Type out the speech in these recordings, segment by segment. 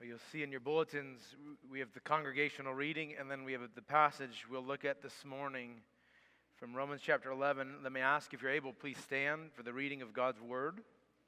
You'll see in your bulletins, we have the congregational reading, and then we have the passage we'll look at this morning from Romans chapter 11. Let me ask, if you're able, please stand for the reading of God's Word.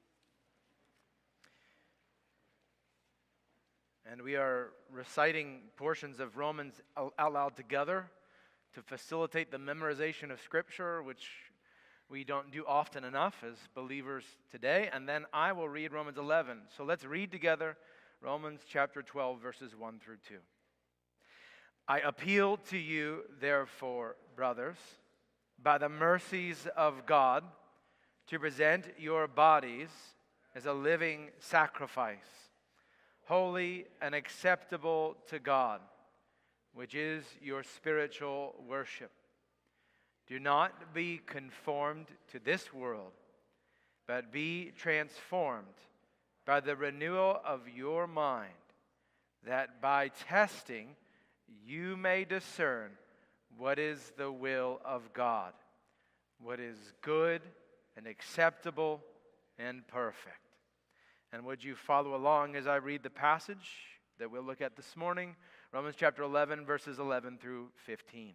And we are reciting portions of Romans out loud together to facilitate the memorization of Scripture, which we don't do often enough as believers today. And then I will read Romans 11. So let's read together Romans chapter 12, verses 1 through 2. I appeal to you, therefore, brothers, by the mercies of God, to present your bodies as a living sacrifice, holy and acceptable to God, which is your spiritual worship. Do not be conformed to this world, but be transformed by the renewal of your mind, that by testing you may discern what is the will of God, what is good and acceptable and perfect. And would you follow along as I read the passage that we'll look at this morning, Romans chapter 11, verses 11 through 15.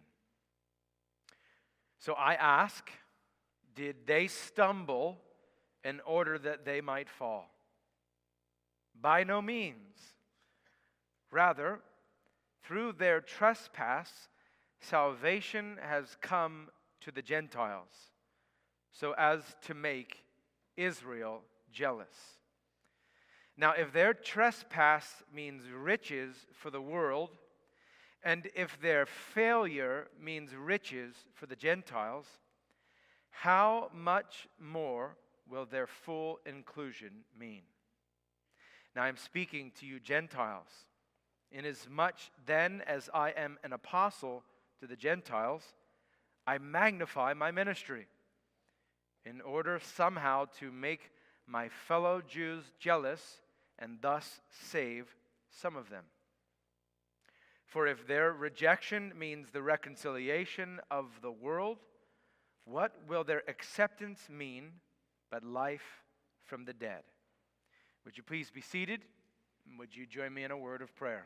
So I ask, did they stumble in order that they might fall? By no means. Rather, through their trespass, salvation has come to the Gentiles, so as to make Israel jealous. Now, if their trespass means riches for the world, and if their failure means riches for the Gentiles, how much more will their full inclusion mean? Now I am speaking to you Gentiles, inasmuch then as I am an apostle to the Gentiles, I magnify my ministry, in order somehow to make my fellow Jews jealous and thus save some of them. For if their rejection means the reconciliation of the world, what will their acceptance mean but life from the dead? Would you please be seated? And would you join me in a word of prayer?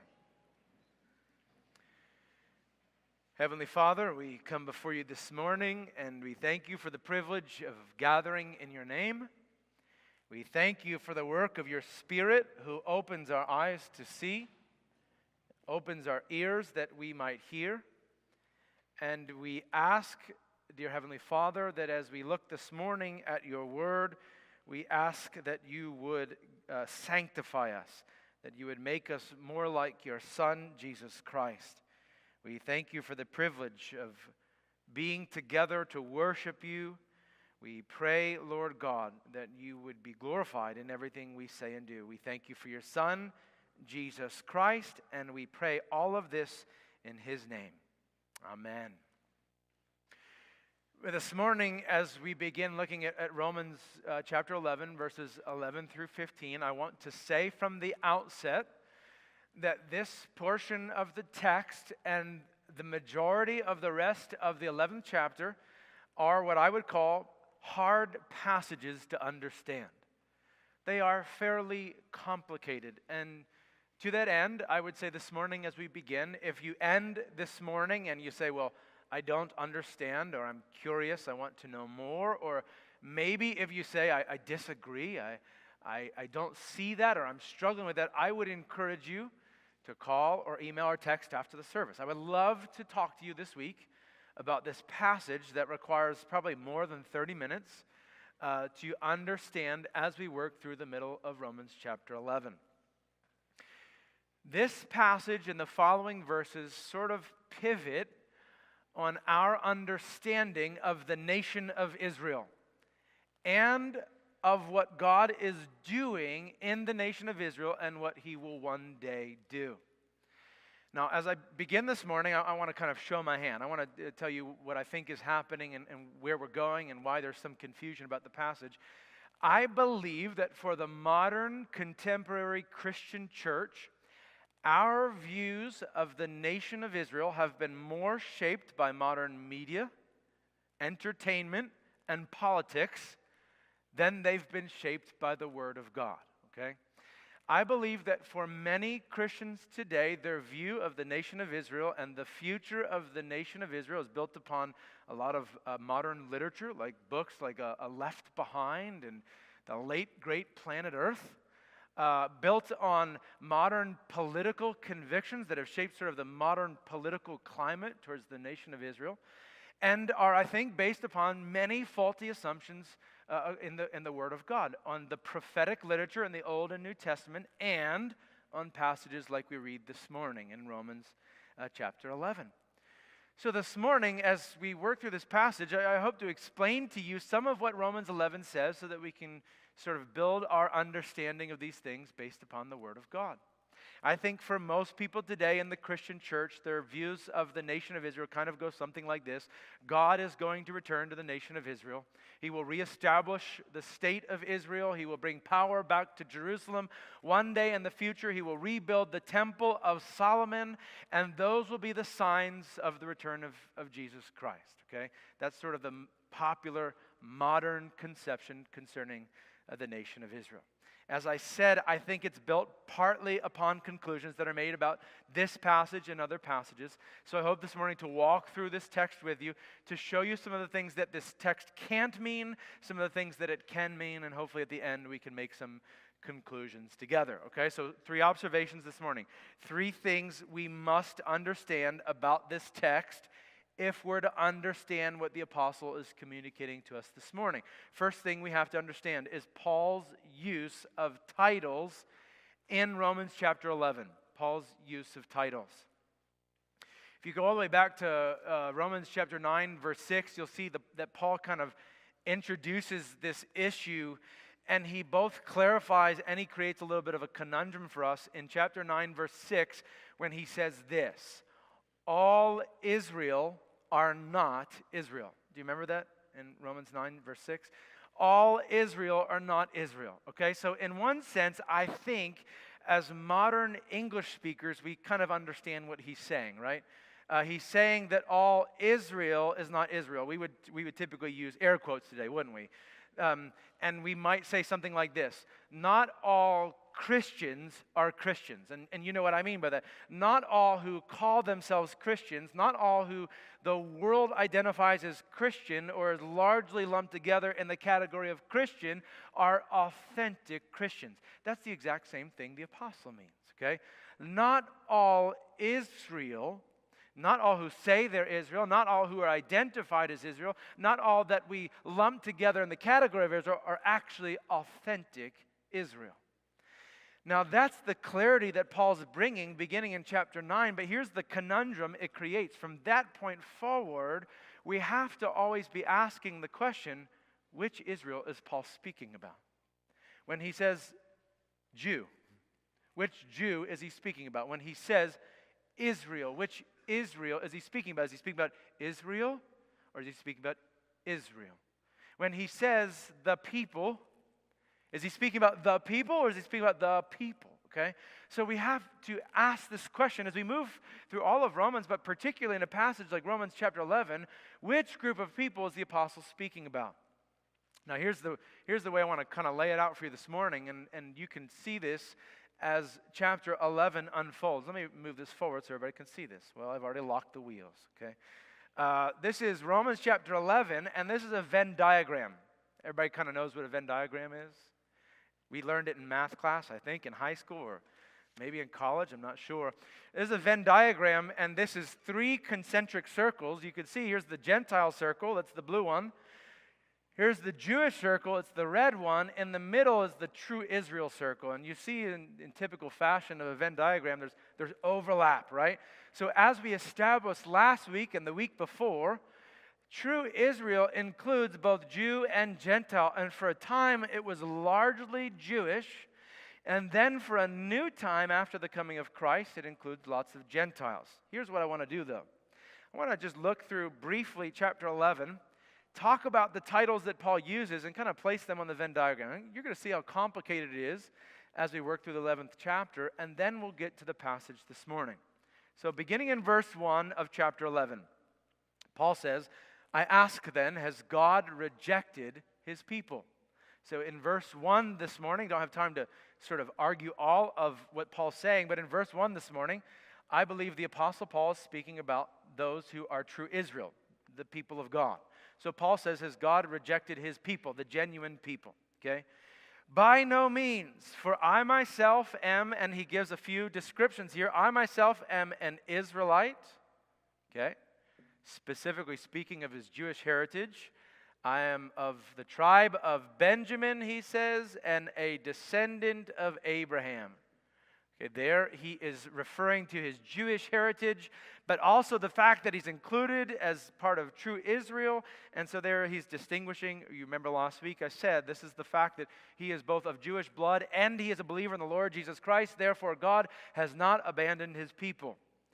Heavenly Father, we come before you this morning and we thank you for the privilege of gathering in your name. We thank you for the work of your Spirit who opens our eyes to see, opens our ears that we might hear. And we ask, dear Heavenly Father, that as we look this morning at your word, we ask that you would sanctify us, that you would make us more like your Son, Jesus Christ. We thank you for the privilege of being together to worship you. We pray, Lord God, that you would be glorified in everything we say and do. We thank you for your Son, Jesus Christ, and we pray all of this in his name. Amen. This morning, as we begin looking at Romans chapter 11, verses 11 through 15, I want to say from the outset that this portion of the text and the majority of the rest of the 11th chapter are what I would call hard passages to understand. They are fairly complicated, and to that end, I would say this morning as we begin, if you end this morning and you say, well, I don't understand, or I'm curious, I want to know more, or maybe if you say, I disagree, I don't see that, or I'm struggling with that, I would encourage you to call or email or text after the service. I would love to talk to you this week about this passage that requires probably more than 30 minutes to understand as we work through the middle of Romans chapter 11. This passage and the following verses sort of pivot on our understanding of the nation of Israel and of what God is doing in the nation of Israel and what he will one day do. Now, as I begin this morning, I want to kind of show my hand. I want to tell you what I think is happening and where we're going and why there's some confusion about the passage. I believe that for the modern contemporary Christian church, our views of the nation of Israel have been more shaped by modern media, entertainment, and politics than they've been shaped by the Word of God, okay? I believe that for many Christians today, their view of the nation of Israel and the future of the nation of Israel is built upon a lot of modern literature, like books like Left Behind and The Late Great Planet Earth, built on modern political convictions that have shaped sort of the modern political climate towards the nation of Israel, and are, I think, based upon many faulty assumptions in the Word of God, on the prophetic literature in the Old and New Testament, and on passages like we read this morning in Romans chapter 11. So this morning, as we work through this passage, I hope to explain to you some of what Romans 11 says so that we can sort of build our understanding of these things based upon the Word of God. I think for most people today in the Christian church, their views of the nation of Israel kind of go something like this. God is going to return to the nation of Israel. He will reestablish the state of Israel. He will bring power back to Jerusalem. One day in the future, he will rebuild the temple of Solomon, and those will be the signs of the return of Jesus Christ. Okay? That's sort of the popular modern conception concerning the nation of Israel. As I said, I think it's built partly upon conclusions that are made about this passage and other passages. So I hope this morning to walk through this text with you, to show you some of the things that this text can't mean, some of the things that it can mean, and hopefully at the end we can make some conclusions together. Okay, so 3 observations this morning. 3 things we must understand about this text if we're to understand what the apostle is communicating to us this morning. First thing we have to understand is Paul's use of titles in Romans chapter 11. Paul's use of titles. If you go all the way back to Romans chapter 9, verse 6, you'll see that Paul kind of introduces this issue, and he both clarifies and he creates a little bit of a conundrum for us in chapter 9, verse 6, when he says this: all Israel are not Israel. Do you remember that in Romans 9, verse 6? All Israel are not Israel. Okay, so in one sense, I think as modern English speakers, we kind of understand what he's saying, right? He's saying that all Israel is not Israel. We would typically use air quotes today, wouldn't we? And we might say something like this: not all Christians are Christians. And you know what I mean by that. Not all who call themselves Christians, not all who the world identifies as Christian or is largely lumped together in the category of Christian are authentic Christians. That's the exact same thing the apostle means, okay? Not all Israel, not all who say they're Israel, not all who are identified as Israel, not all that we lump together in the category of Israel are actually authentic Israel. Now, that's the clarity that Paul's bringing beginning in chapter 9, but here's the conundrum it creates. From that point forward, we have to always be asking the question, which Israel is Paul speaking about? When he says Jew, which Jew is he speaking about? When he says Israel, which Israel is he speaking about? Is he speaking about Israel, or is he speaking about Israel? When he says the people, is he speaking about the people, or is he speaking about the people? Okay? So we have to ask this question as we move through all of Romans, but particularly in a passage like Romans chapter 11, which group of people is the apostle speaking about? Now here's the way I want to kind of lay it out for you this morning, and you can see this as chapter 11 unfolds. Let me move this forward so everybody can see this. Well, I've already locked the wheels, okay? This is Romans chapter 11, and this is a Venn diagram. Everybody kind of knows what a Venn diagram is? We learned it in math class, I think, in high school or maybe in college, I'm not sure. This is a Venn diagram, and this is 3 concentric circles. You can see here's the Gentile circle, that's the blue one. Here's the Jewish circle, it's the red one. In the middle is the true Israel circle. And you see in typical fashion of a Venn diagram, there's overlap, right? So as we established last week and the week before, true Israel includes both Jew and Gentile. And for a time, it was largely Jewish. And then for a new time after the coming of Christ, it includes lots of Gentiles. Here's what I want to do, though. I want to just look through briefly chapter 11, talk about the titles that Paul uses, and kind of place them on the Venn diagram. You're going to see how complicated it is as we work through the 11th chapter, and then we'll get to the passage this morning. So beginning in verse 1 of chapter 11, Paul says, I ask then, has God rejected his people? So in verse 1 this morning, don't have time to sort of argue all of what Paul's saying, but in verse 1 this morning, I believe the Apostle Paul is speaking about those who are true Israel, the people of God. So Paul says, has God rejected his people, the genuine people? Okay? By no means, for I myself am, and he gives a few descriptions here, I myself am an Israelite, okay? Specifically speaking of his Jewish heritage. I am of the tribe of Benjamin, he says, and a descendant of Abraham. Okay, there he is referring to his Jewish heritage, but also the fact that he's included as part of true Israel. And so there he's distinguishing. You remember last week I said this is the fact that he is both of Jewish blood and he is a believer in the Lord Jesus Christ. Therefore, God has not abandoned his people.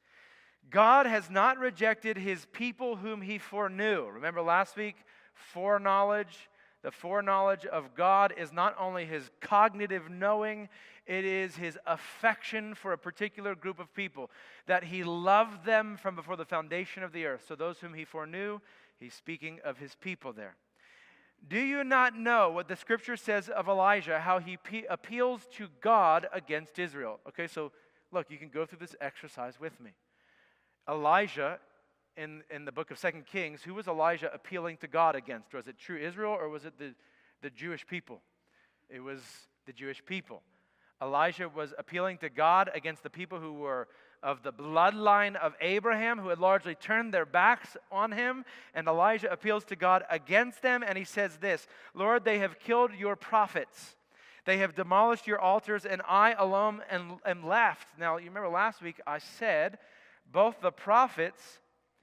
God has not rejected his people whom he foreknew. Remember last week, foreknowledge. The foreknowledge of God is not only his cognitive knowing, it is his affection for a particular group of people, that he loved them from before the foundation of the earth. So those whom he foreknew, he's speaking of his people there. Do you not know what the scripture says of Elijah, how he appeals to God against Israel? Okay, so look, you can go through this exercise with me. Elijah, in the book of 2 Kings, who was Elijah appealing to God against? Was it true Israel or was it the Jewish people? It was the Jewish people. Elijah was appealing to God against the people who were of the bloodline of Abraham, who had largely turned their backs on him. And Elijah appeals to God against them, and he says this, Lord, they have killed your prophets. They have demolished your altars, and I alone am left. Now, you remember last week I said both the prophets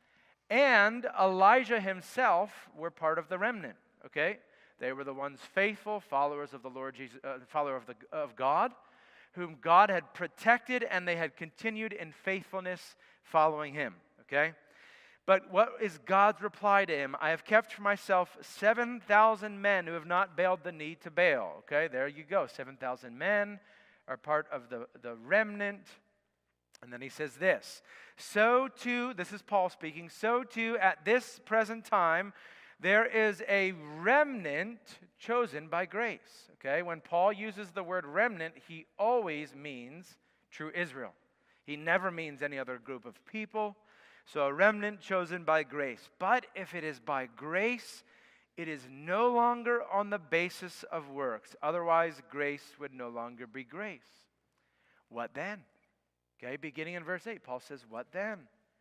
and Elijah himself were part of the remnant, okay? They were the ones faithful followers of the Lord Jesus, follower of God, whom God had protected, and they had continued in faithfulness following him, okay? But what is God's reply to him? I have kept for myself 7,000 men who have not bowed the knee to Baal, okay? There you go, 7,000 men are part of the remnant. And then he says this, so too, this is Paul speaking, so too at this present time, there is a remnant chosen by grace. Okay, when Paul uses the word remnant, he always means true Israel. He never means any other group of people. So a remnant chosen by grace. But if it is by grace, it is no longer on the basis of works. Otherwise, grace would no longer be grace. What then? Okay, beginning in verse 8, Paul says, what then?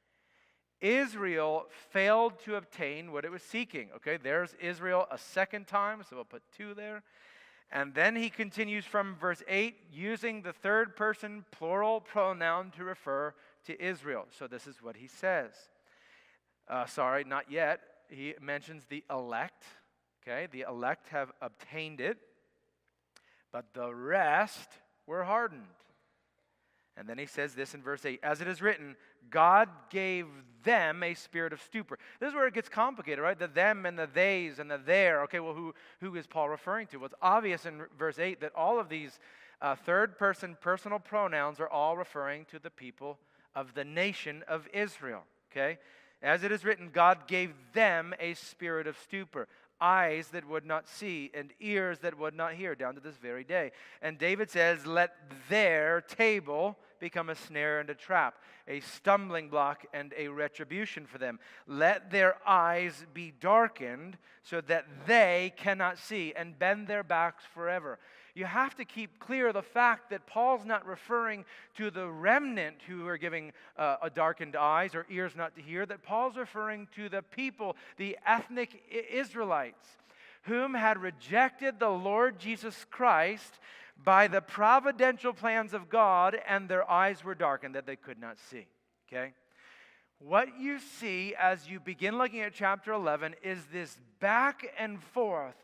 Israel failed to obtain what it was seeking. Okay, there's Israel a second time, so we'll put 2 there. And then he continues from verse 8, using the third person plural pronoun to refer to Israel. So this is what he says. Sorry, not yet. He mentions the elect. Okay, the elect have obtained it, but the rest were hardened. And then he says this in verse 8, as it is written, God gave them a spirit of stupor. This is where it gets complicated, right? The them and the theys and the there. Okay, well, who is Paul referring to? Well, it's obvious in verse 8 that all of these third-person personal pronouns are all referring to the people of the nation of Israel, okay? As it is written, God gave them a spirit of stupor, eyes that would not see and ears that would not hear, down to this very day. And David says, let their table become a snare and a trap, a stumbling block and a retribution for them. Let their eyes be darkened so that they cannot see, and bend their backs forever. You have to keep clear the fact that Paul's not referring to the remnant who are giving a darkened eyes or ears not to hear, that Paul's referring to the people, the ethnic Israelites, whom had rejected the Lord Jesus Christ by the providential plans of God, and their eyes were darkened that they could not see. Okay? What you see as you begin looking at chapter 11 is this back and forth,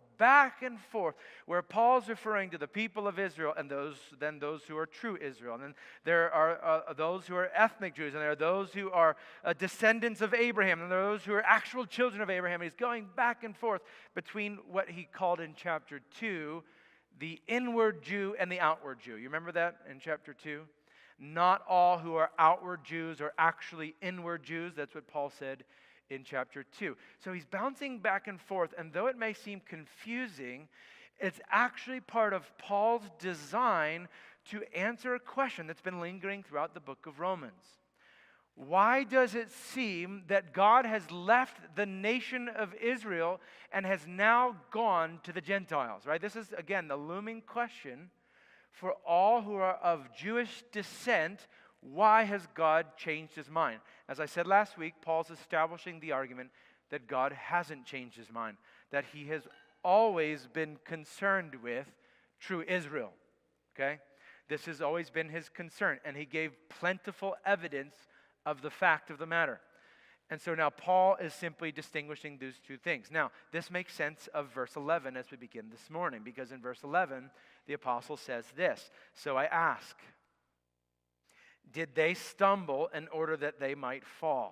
where Paul's referring to the people of Israel and those who are true Israel. And then there are those who are ethnic Jews, and there are those who are descendants of Abraham, and there are those who are actual children of Abraham. He's going back and forth between what he called in chapter 2, the inward Jew and the outward Jew. You remember that in chapter 2? Not all who are outward Jews are actually inward Jews. That's what Paul said in chapter 2. So he's bouncing back and forth, and though it may seem confusing, It's actually part of Paul's design to answer a question that's been lingering throughout the book of Romans. Why does it seem that God has left the nation of Israel and has now gone to the Gentiles, right? This is, again, the looming question for all who are of Jewish descent. Why has God changed his mind? As I said last week, Paul's establishing the argument that God hasn't changed his mind, that he has always been concerned with true Israel, okay? This has always been his concern, and he gave plentiful evidence of the fact of the matter. And so now Paul is simply distinguishing those two things. Now, this makes sense of verse 11 as we begin this morning, because in verse 11, the apostle says this, "So I ask, did they stumble in order that they might fall?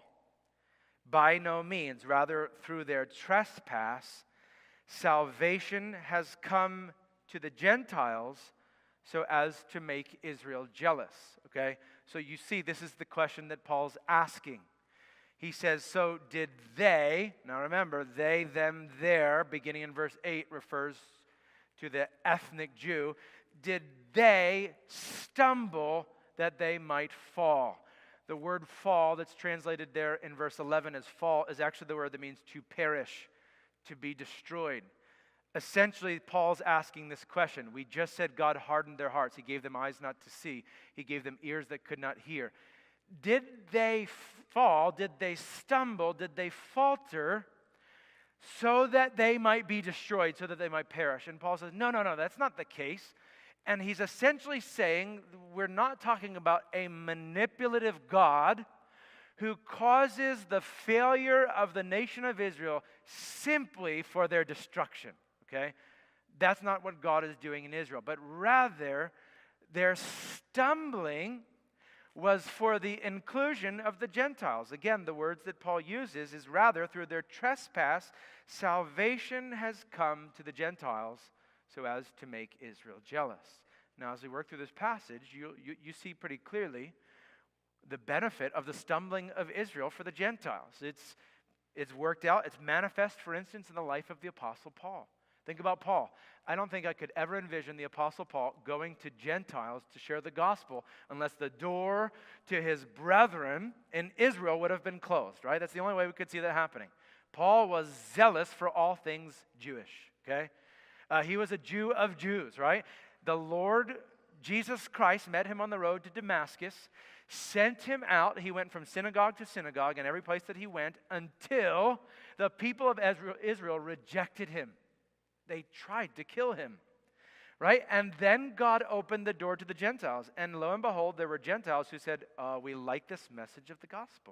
By no means, rather through their trespass, salvation has come to the Gentiles so as to make Israel jealous." Okay? So you see, this is the question that Paul's asking. He says, so did they, now remember, they, them, their, beginning in verse 8, refers to the ethnic Jew. Did they stumble that they might fall? The word fall that's translated there in verse 11 as fall is actually the word that means to perish, to be destroyed. Essentially, Paul's asking this question. We just said God hardened their hearts. He gave them eyes not to see. He gave them ears that could not hear. Did they fall? Did they stumble? Did they falter so that they might be destroyed, so that they might perish? And Paul says, no, that's not the case. And he's essentially saying we're not talking about a manipulative God who causes the failure of the nation of Israel simply for their destruction. Okay? That's not what God is doing in Israel. But rather, their stumbling was for the inclusion of the Gentiles. Again, the words that Paul uses is rather through their trespass, salvation has come to the Gentiles so as to make Israel jealous. Now, as we work through this passage, you see pretty clearly the benefit of the stumbling of Israel for the Gentiles. It's worked out. It's manifest, for instance, in the life of the Apostle Paul. Think about Paul. I don't think I could ever envision the Apostle Paul going to Gentiles to share the gospel unless the door to his brethren in Israel would have been closed, right? That's the only way we could see that happening. Paul was zealous for all things Jewish, okay? He was a Jew of Jews, right? The Lord Jesus Christ met him on the road to Damascus, sent him out. He went from synagogue to synagogue in every place that he went until the people of Israel rejected him. They tried to kill him, right? And then God opened the door to the Gentiles. And lo and behold, there were Gentiles who said, we like this message of the gospel.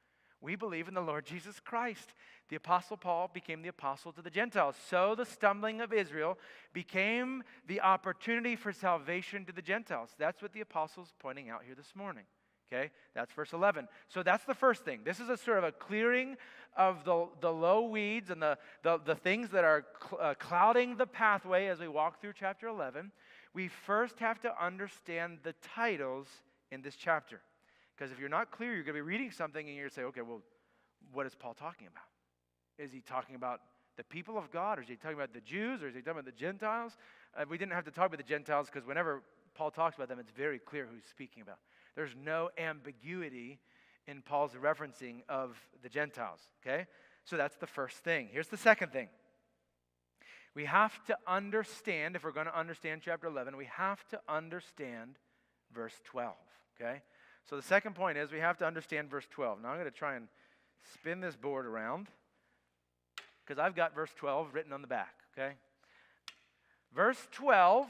We believe in the Lord Jesus Christ. The Apostle Paul became the apostle to the Gentiles. So the stumbling of Israel became the opportunity for salvation to the Gentiles. That's what the apostle's pointing out here this morning. Okay, that's verse 11. So that's the first thing. This is a sort of a clearing of the low weeds and the things that are clouding the pathway as we walk through chapter 11. We first have to understand the titles in this chapter. Because if you're not clear, you're going to be reading something and you're going to say, okay, well, what is Paul talking about? Is he talking about the people of God, or is he talking about the Jews, or is he talking about the Gentiles? We didn't have to talk about the Gentiles because whenever Paul talks about them, it's very clear who he's speaking about. There's no ambiguity in Paul's referencing of the Gentiles, okay? So that's the first thing. Here's the second thing. We have to understand, if we're going to understand chapter 11, we have to understand verse 12, okay? So the second point is we have to understand verse 12. Now I'm going to try and spin this board around because I've got verse 12 written on the back, okay? Verse 12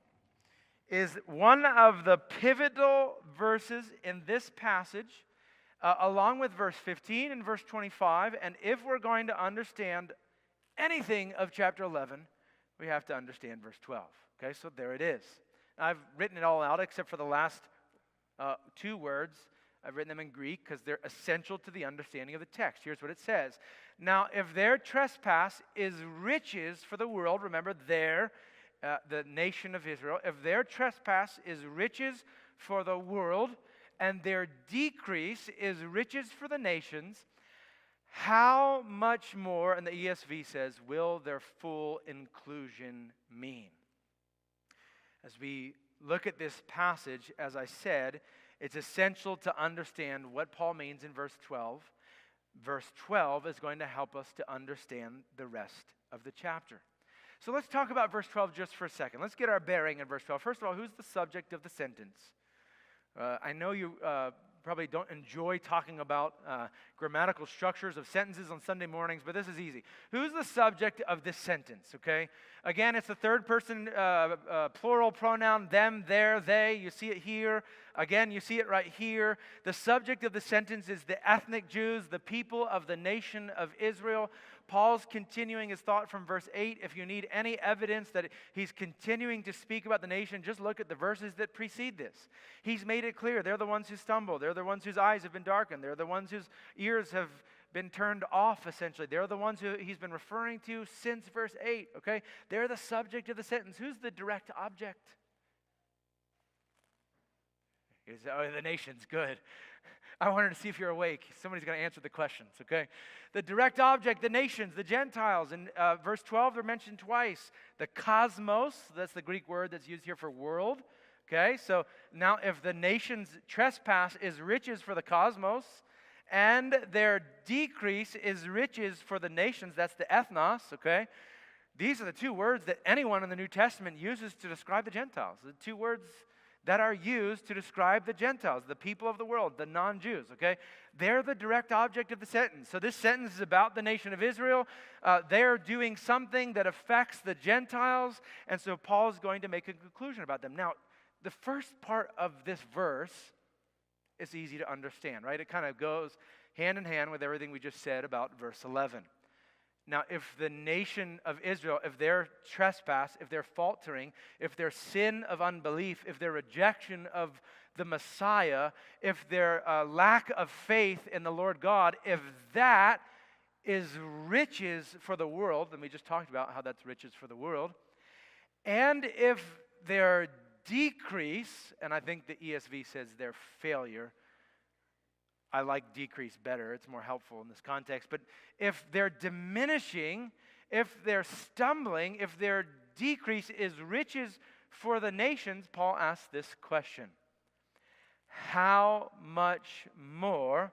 is one of the pivotal verses in this passage, along with verse 15 and verse 25. And if we're going to understand anything of chapter 11, we have to understand verse 12. Okay, so there it is. I've written it all out except for the last two words. I've written them in Greek because they're essential to the understanding of the text. Here's what it says. Now, if their trespass is riches for the world, remember the nation of Israel, if their trespass is riches for the world and their decrease is riches for the nations, how much more, and the ESV says, will their full inclusion mean? As we look at this passage, as I said, it's essential to understand what Paul means in verse 12. Verse 12 is going to help us to understand the rest of the chapter. So let's talk about verse 12 just for a second. Let's get our bearing in verse 12. First of all, who's the subject of the sentence? I know you probably don't enjoy talking about grammatical structures of sentences on Sunday mornings, but this is easy. Who's the subject of this sentence, okay? Again, it's the third person plural pronoun, them, their, they. You see it here. Again, you see it right here. The subject of the sentence is the ethnic Jews, the people of the nation of Israel. Paul's continuing his thought from verse 8. If you need any evidence that he's continuing to speak about the nation, just look at the verses that precede this. He's made it clear. They're the ones who stumble. They're the ones whose eyes have been darkened. They're the ones whose ears have been turned off, essentially. They're the ones who he's been referring to since verse 8, okay? They're the subject of the sentence. Who's the direct object? You say, oh, the nation's good. I wanted to see if you're awake. Somebody's going to answer the questions, okay? The direct object, the nations, the Gentiles. In verse 12, they're mentioned twice. The cosmos, that's the Greek word that's used here for world, okay? So now if the nation's trespass is riches for the cosmos, and their decrease is riches for the nations, that's the ethnos, okay? These are the two words that anyone in the New Testament uses to describe the Gentiles. The two words that are used to describe the Gentiles, the people of the world, the non-Jews, okay? They're the direct object of the sentence. So this sentence is about the nation of Israel. They're doing something that affects the Gentiles, and so Paul is going to make a conclusion about them. Now, the first part of this verse is easy to understand, right? It kind of goes hand in hand with everything we just said about verse 11. Now, if the nation of Israel, if their trespass, if their faltering, if their sin of unbelief, if their rejection of the Messiah, if their lack of faith in the Lord God, if that is riches for the world, and we just talked about how that's riches for the world, and if their decrease, and I think the ESV says their failure, I like decrease better. It's more helpful in this context. But if they're diminishing, if they're stumbling, if their decrease is riches for the nations, Paul asks this question. How much more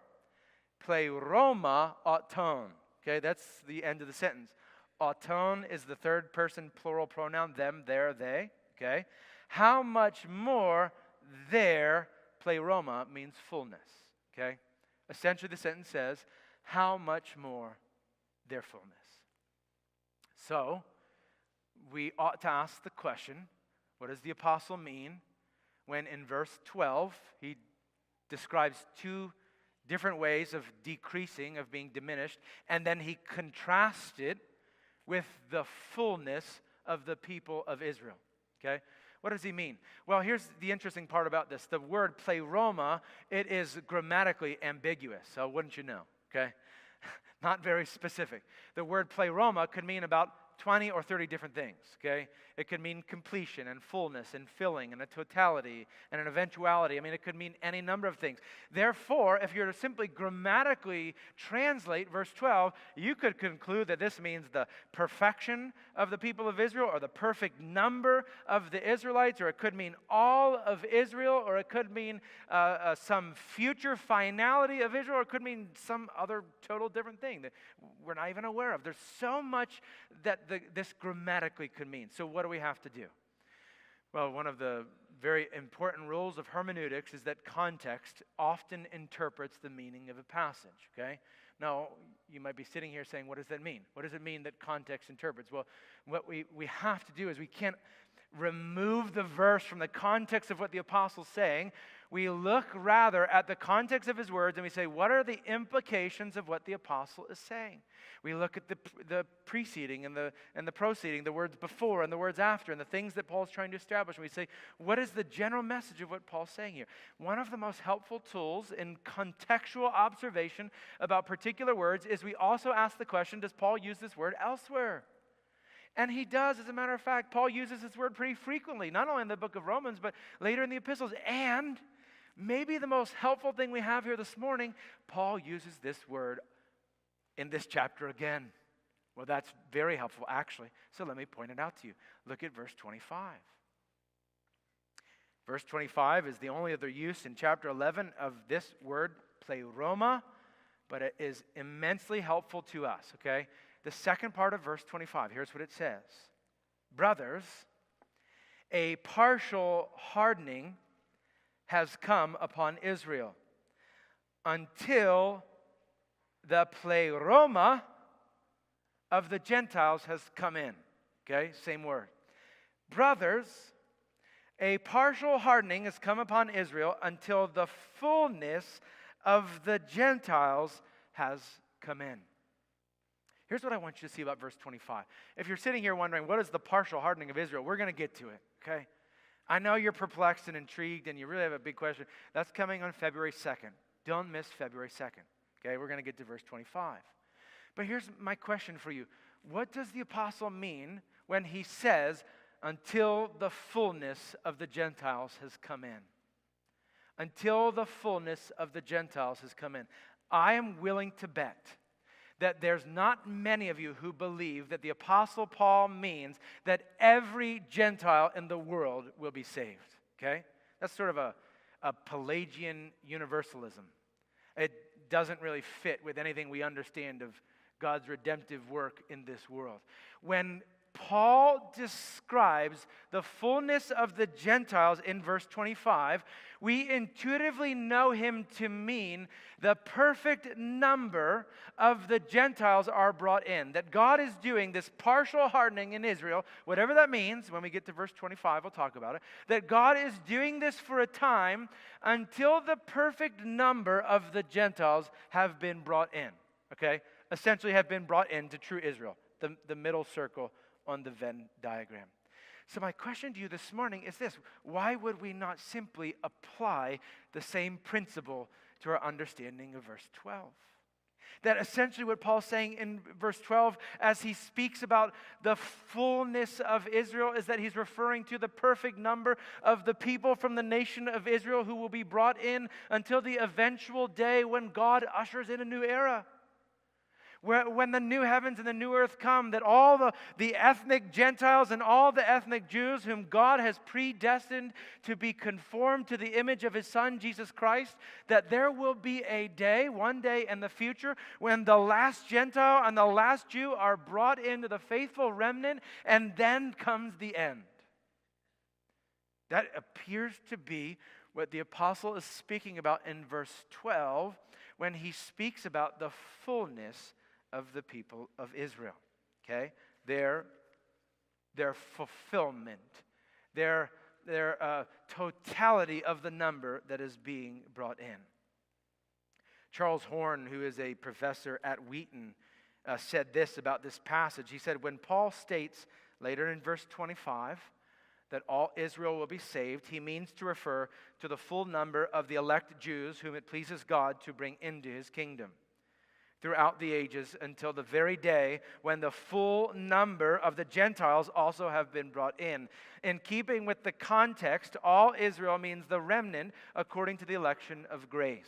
pleroma auton? Okay, that's the end of the sentence. Auton is the third person plural pronoun, them, their, they. Okay, how much more their pleroma means fullness. Okay. Essentially, the sentence says, how much more their fullness. So, we ought to ask the question, what does the apostle mean when in verse 12, he describes two different ways of decreasing, of being diminished, and then he contrasts it with the fullness of the people of Israel, okay? What does he mean? Well, here's the interesting part about this. The word pleroma, it is grammatically ambiguous, so wouldn't you know, okay? Not very specific. The word pleroma could mean about 20 or 30 different things, okay? It could mean completion and fullness and filling and a totality and an eventuality. I mean, it could mean any number of things. Therefore, if you were to simply grammatically translate verse 12, you could conclude that this means the perfection of the people of Israel or the perfect number of the Israelites, or it could mean all of Israel, or it could mean some future finality of Israel, or it could mean some other total different thing that we're not even aware of. There's so much that this grammatically could mean. So what do we have to do? Well, one of the very important rules of hermeneutics is that context often interprets the meaning of a passage, okay? Now, you might be sitting here saying, what does that mean? What does it mean that context interprets? Well, what we have to do is we can't remove the verse from the context of what the apostle's saying. We look rather at the context of his words and we say, what are the implications of what the apostle is saying? We look at the preceding and the proceeding, the words before and the words after, and the things that Paul's trying to establish. And we say, what is the general message of what Paul's saying here? One of the most helpful tools in contextual observation about particular words is we also ask the question, does Paul use this word elsewhere? And he does, as a matter of fact. Paul uses this word pretty frequently, not only in the book of Romans, but later in the epistles. And maybe the most helpful thing we have here this morning, Paul uses this word in this chapter again? Well, that's very helpful, actually. So let me point it out to you. Look at verse 25. Verse 25 is the only other use in chapter 11 of this word, pleroma, but it is immensely helpful to us, okay? The second part of verse 25, here's what it says. Brothers, a partial hardening has come upon Israel until the pleroma of the Gentiles has come in. Okay, same word. Brothers, a partial hardening has come upon Israel until the fullness of the Gentiles has come in. Here's what I want you to see about verse 25. If you're sitting here wondering, what is the partial hardening of Israel? We're going to get to it, okay? I know you're perplexed and intrigued and you really have a big question. That's coming on February 2nd. Don't miss February 2nd, okay? We're going to get to verse 25. But here's my question for you. What does the apostle mean when he says, until the fullness of the Gentiles has come in? Until the fullness of the Gentiles has come in. I am willing to bet that there's not many of you who believe that the Apostle Paul means that every Gentile in the world will be saved, okay? That's sort of a Pelagian universalism. It doesn't really fit with anything we understand of God's redemptive work in this world. When Paul describes the fullness of the Gentiles in verse 25, we intuitively know him to mean the perfect number of the Gentiles are brought in. That God is doing this partial hardening in Israel, whatever that means. When we get to verse 25, we'll talk about it. That God is doing this for a time until the perfect number of the Gentiles have been brought in. Okay? Essentially have been brought into true Israel, the middle circle on the Venn diagram. So my question to you this morning is this: why would we not simply apply the same principle to our understanding of verse 12? That essentially what Paul's saying in verse 12 as he speaks about the fullness of Israel is that he's referring to the perfect number of the people from the nation of Israel who will be brought in until the eventual day when God ushers in a new era. When the new heavens and the new earth come, that all the ethnic Gentiles and all the ethnic Jews whom God has predestined to be conformed to the image of His Son, Jesus Christ, that there will be a day, one day in the future, when the last Gentile and the last Jew are brought into the faithful remnant, and then comes the end. That appears to be what the apostle is speaking about in verse 12 when he speaks about the fullness of the people of Israel, okay? Their fulfillment, their totality of the number that is being brought in. Charles Horn, who is a professor at Wheaton, said this about this passage. He said, when Paul states later in verse 25 that all Israel will be saved, he means to refer to the full number of the elect Jews whom it pleases God to bring into His kingdom throughout the ages until the very day when the full number of the Gentiles also have been brought in. In keeping with the context, all Israel means the remnant according to the election of grace,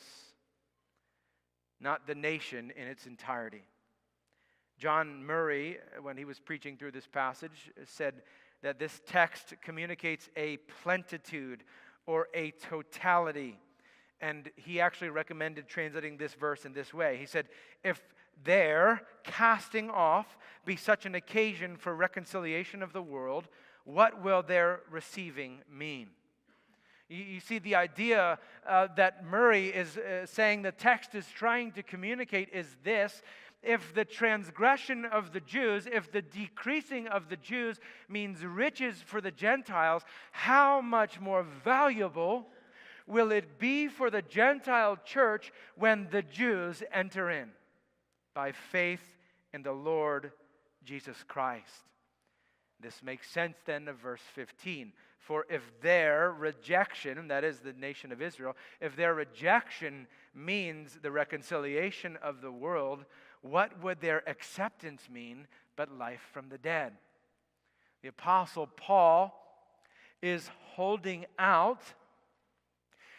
not the nation in its entirety. John Murray, when he was preaching through this passage, said that this text communicates a plenitude or a totality. And he actually recommended translating this verse in this way. He said, if their casting off be such an occasion for reconciliation of the world, what will their receiving mean? You see, the idea that Murray is saying the text is trying to communicate is this: if the transgression of the Jews, if the decreasing of the Jews means riches for the Gentiles, how much more valuable will it be for the Gentile church when the Jews enter in by faith in the Lord Jesus Christ? This makes sense then of verse 15. For if their rejection, that is the nation of Israel, if their rejection means the reconciliation of the world, what would their acceptance mean but life from the dead? The Apostle Paul is holding out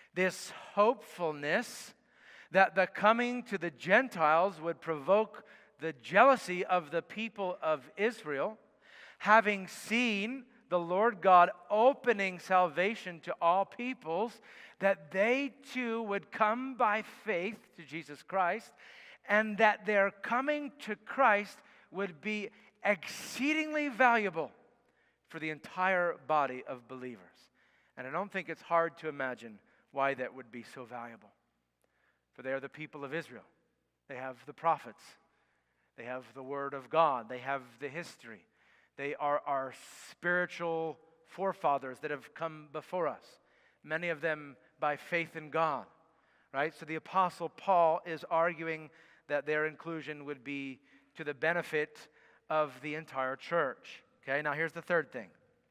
this hopefulness that the coming to the Gentiles would provoke the jealousy of the people of Israel, having seen the Lord God opening salvation to all peoples, that they too would come by faith to Jesus Christ, and that their coming to Christ would be exceedingly valuable for the entire body of believers. And I don't think it's hard to imagine why that would be so valuable. For they are the people of Israel. They have the prophets. They have the Word of God. They have the history. They are our spiritual forefathers that have come before us, many of them by faith in God, right? So the Apostle Paul is arguing that their inclusion would be to the benefit of the entire church. Okay, now here's the third thing.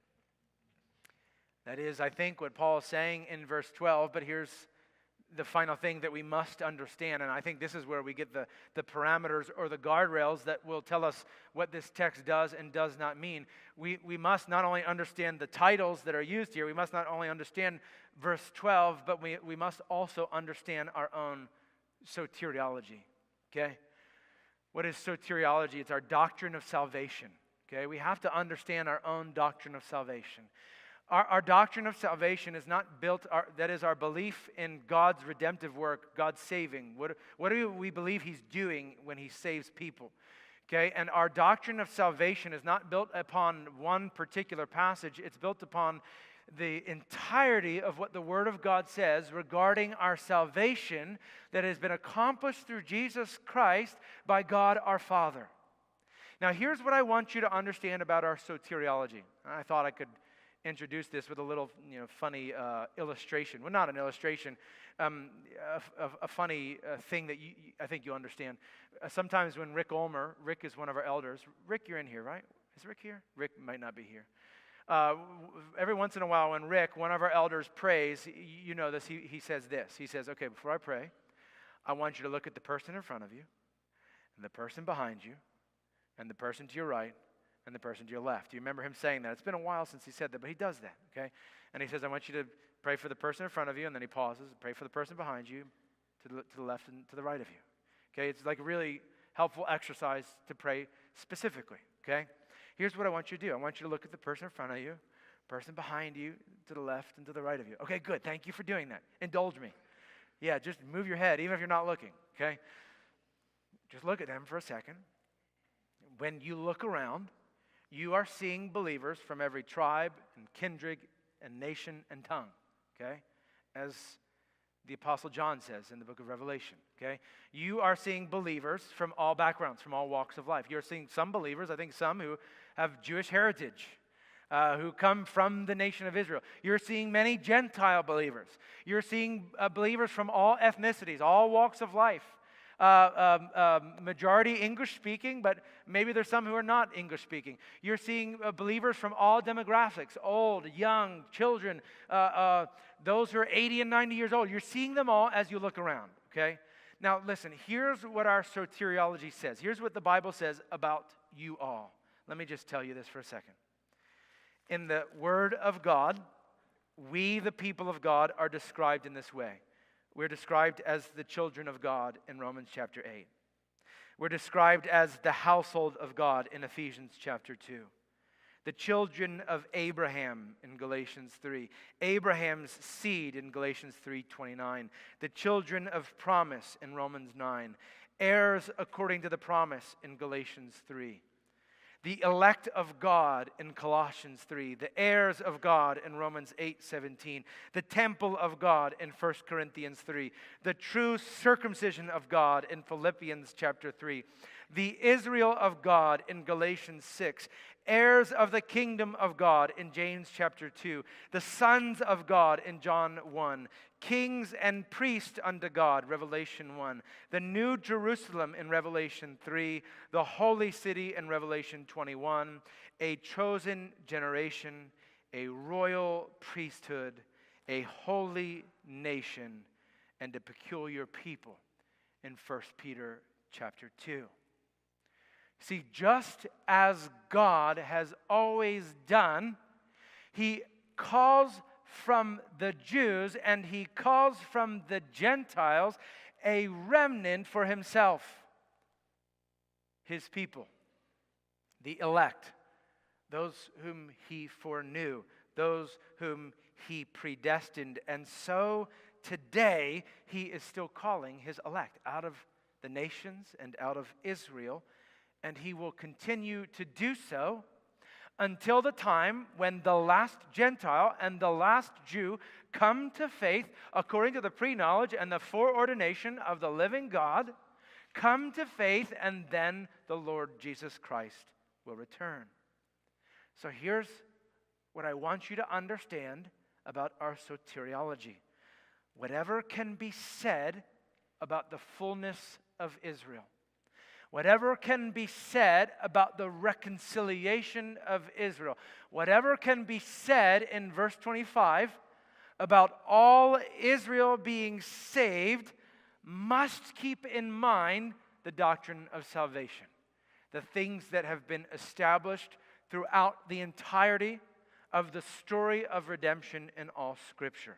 That is, I think, what Paul is saying in verse 12, but here's the final thing that we must understand, and I think this is where we get the parameters or the guardrails that will tell us what this text does and does not mean. We must not only understand the titles that are used here, we must not only understand verse 12, but we must also understand our own soteriology, okay? What is soteriology? It's our doctrine of salvation, okay? We have to understand our own doctrine of salvation. Our doctrine of salvation is not built, that is our belief in God's redemptive work, God's saving. What do we believe He's doing when He saves people? Okay, and our doctrine of salvation is not built upon one particular passage. It's built upon the entirety of what the Word of God says regarding our salvation that has been accomplished through Jesus Christ by God our Father. Now, here's what I want you to understand about our soteriology. I thought I could introduce this with a little, funny illustration. Well, not an illustration, a funny thing that I think you understand. Sometimes when Rick is one of our elders. Rick, you're in here, right? Is Rick here? Rick might not be here. Every once in a while when Rick, one of our elders, prays, you know this, he says this. He says, okay, before I pray, I want you to look at the person in front of you, and the person behind you, and the person to your right, and the person to your left. Do you remember him saying that? It's been a while since he said that, but he does that, okay? And he says, I want you to pray for the person in front of you, and then he pauses, pray for the person behind you, to the left and to the right of you. Okay, it's like a really helpful exercise to pray specifically, okay? Here's what I want you to do. I want you to look at the person in front of you, person behind you, to the left and to the right of you. Okay, good. Thank you for doing that. Indulge me. Yeah, just move your head, even if you're not looking, okay? Just look at them for a second. When you look around, you are seeing believers from every tribe and kindred and nation and tongue, okay? As the Apostle John says in the book of Revelation, okay? You are seeing believers from all backgrounds, from all walks of life. You're seeing some believers, I think some who have Jewish heritage, who come from the nation of Israel. You're seeing many Gentile believers. You're seeing believers from all ethnicities, all walks of life. Majority English-speaking, but maybe there's some who are not English-speaking. You're seeing believers from all demographics, old, young, children, those who are 80 and 90 years old. You're seeing them all as you look around, okay? Now, listen, here's what our soteriology says. Here's what the Bible says about you all. Let me just tell you this for a second. In the Word of God, we, the people of God, are described in this way. We're described as the children of God in Romans chapter 8. We're described as the household of God in Ephesians chapter 2. The children of Abraham in Galatians 3. Abraham's seed in Galatians 3:29. The children of promise in Romans 9. Heirs according to the promise in Galatians 3. The elect of God in Colossians 3, the heirs of God in Romans 8:17, the temple of God in 1 Corinthians 3, the true circumcision of God in Philippians chapter 3, the Israel of God in Galatians 6, heirs of the kingdom of God in James chapter 2, the sons of God in John 1, kings and priests unto God, Revelation 1, the New Jerusalem in Revelation 3, the holy city in Revelation 21, a chosen generation, a royal priesthood, a holy nation, and a peculiar people in 1 Peter chapter 2. See, just as God has always done, He calls from the Jews and He calls from the Gentiles a remnant for Himself, his people, the elect, those whom he foreknew, those whom he predestined. And so today he is still calling his elect out of the nations and out of Israel, and he will continue to do so until the time when the last Gentile and the last Jew come to faith according to the pre-knowledge and the foreordination of the living God, come to faith, and then the Lord Jesus Christ will return. So here's what I want you to understand about our soteriology. Whatever can be said about the fullness of Israel, whatever can be said about the reconciliation of Israel, whatever can be said in verse 25 about all Israel being saved, must keep in mind the doctrine of salvation, the things that have been established throughout the entirety of the story of redemption in all Scripture.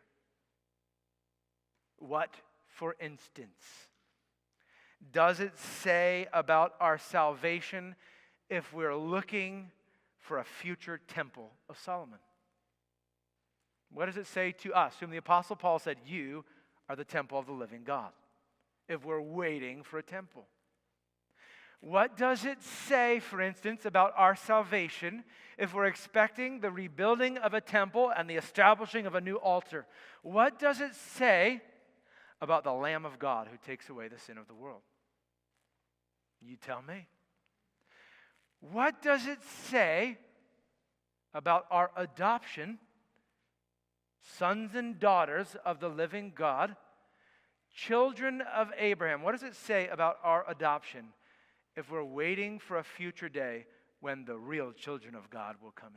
What, for instance, does it say about our salvation if we're looking for a future temple of Solomon? What does it say to us, whom the Apostle Paul said, you are the temple of the living God, if we're waiting for a temple? What does it say, for instance, about our salvation if we're expecting the rebuilding of a temple and the establishing of a new altar? What does it say about the Lamb of God who takes away the sin of the world? You tell me. What does it say about our adoption, sons and daughters of the living God, children of Abraham? What does it say about our adoption if we're waiting for a future day when the real children of God will come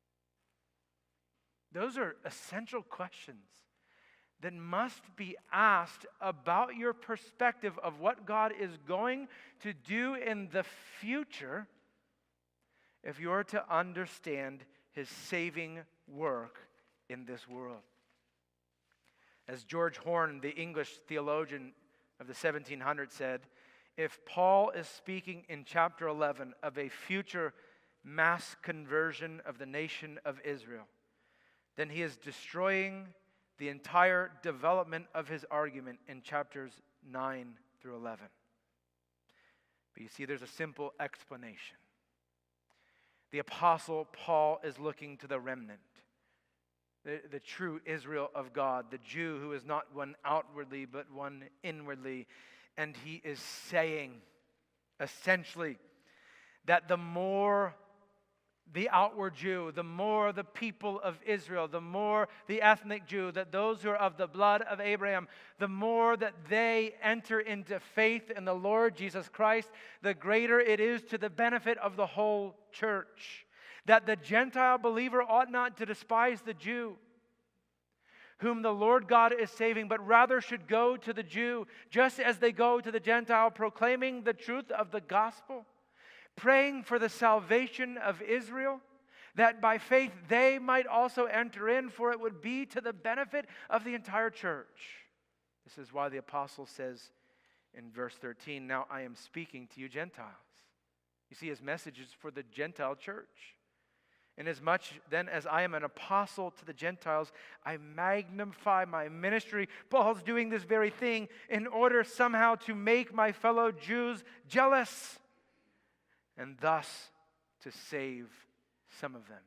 in? Those are essential questions that must be asked about your perspective of what God is going to do in the future if you're to understand his saving work in this world. As George Horne, the English theologian of the 1700s, said, if Paul is speaking in chapter 11 of a future mass conversion of the nation of Israel, then he is destroying the entire development of his argument in chapters 9 through 11. But you see, there's a simple explanation. The Apostle Paul is looking to the remnant, the true Israel of God, the Jew who is not one outwardly but one inwardly. And he is saying, essentially, that the more the outward Jew, the more the people of Israel, the more the ethnic Jew, that those who are of the blood of Abraham, the more that they enter into faith in the Lord Jesus Christ, the greater it is to the benefit of the whole church. That the Gentile believer ought not to despise the Jew, whom the Lord God is saving, but rather should go to the Jew, just as they go to the Gentile, proclaiming the truth of the gospel, praying for the salvation of Israel, that by faith they might also enter in, for it would be to the benefit of the entire church. This is why the apostle says in verse 13, now I am speaking to you Gentiles. You see, his message is for the Gentile church. Inasmuch then as I am an apostle to the Gentiles, I magnify my ministry. Paul's doing this very thing in order somehow to make my fellow Jews jealous, and thus to save some of them.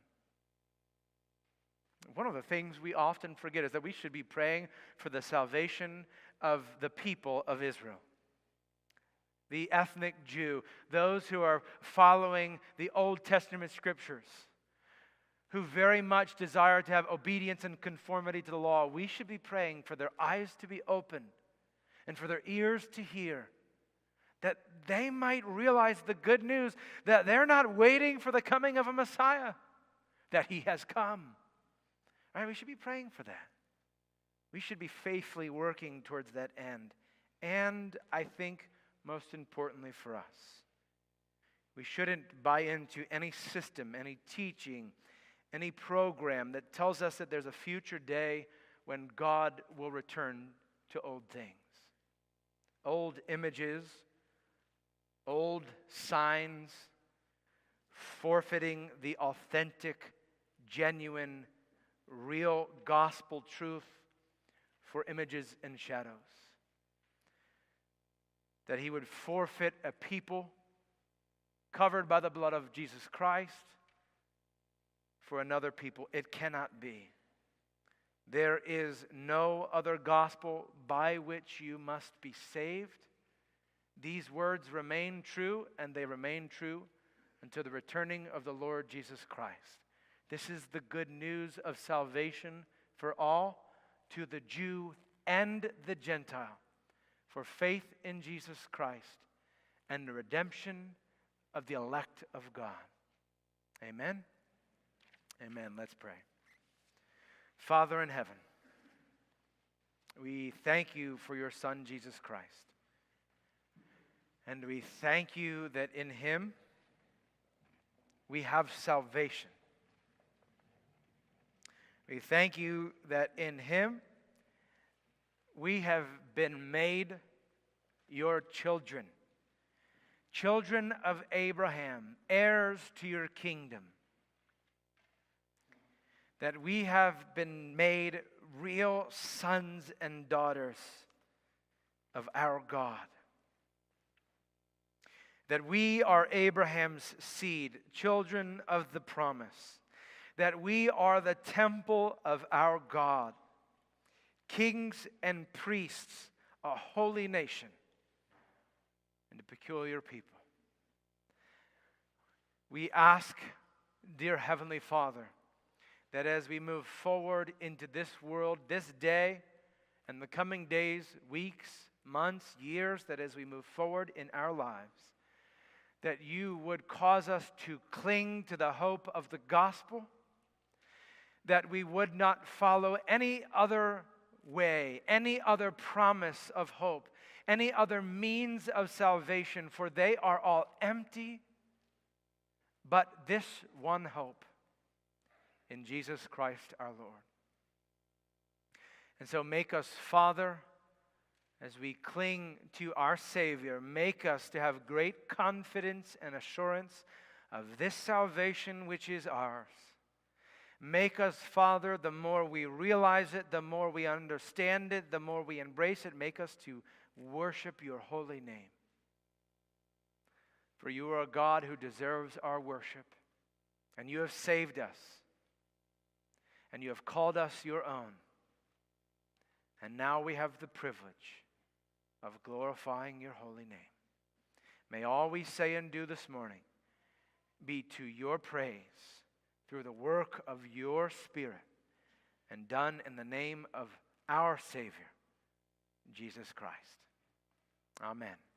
One of the things we often forget is that we should be praying for the salvation of the people of Israel. The ethnic Jew, those who are following the Old Testament scriptures, who very much desire to have obedience and conformity to the law. We should be praying for their eyes to be open and for their ears to hear, that they might realize the good news that they're not waiting for the coming of a Messiah, that he has come. All right, we should be praying for that. We should be faithfully working towards that end. And I think most importantly for us, we shouldn't buy into any system, any teaching, any program that tells us that there's a future day when God will return to old things. Old images, old signs, forfeiting the authentic, genuine, real gospel truth for images and shadows. That he would forfeit a people covered by the blood of Jesus Christ for another people. It cannot be. There is no other gospel by which you must be saved. These words remain true, and they remain true until the returning of the Lord Jesus Christ. This is the good news of salvation for all, to the Jew and the Gentile, for faith in Jesus Christ and the redemption of the elect of God. Amen? Amen. Let's pray. Father in heaven, we thank you for your Son, Jesus Christ. And we thank you that in him we have salvation. We thank you that in him we have been made your children, children of Abraham, heirs to your kingdom. That we have been made real sons and daughters of our God. That we are Abraham's seed, children of the promise. That we are the temple of our God, kings and priests, a holy nation, and a peculiar people. We ask, dear Heavenly Father, that as we move forward into this world, this day, and the coming days, weeks, months, years, that as we move forward in our lives, that you would cause us to cling to the hope of the gospel, that we would not follow any other way, any other promise of hope, any other means of salvation, for they are all empty, but this one hope, in Jesus Christ our Lord. And so make us, Father, as we cling to our Savior, make us to have great confidence and assurance of this salvation which is ours. Make us, Father, the more we realize it, the more we understand it, the more we embrace it, make us to worship your holy name. For you are a God who deserves our worship, and you have saved us. And you have called us your own. And now we have the privilege of glorifying your holy name. May all we say and do this morning be to your praise through the work of your Spirit and done in the name of our Savior, Jesus Christ. Amen.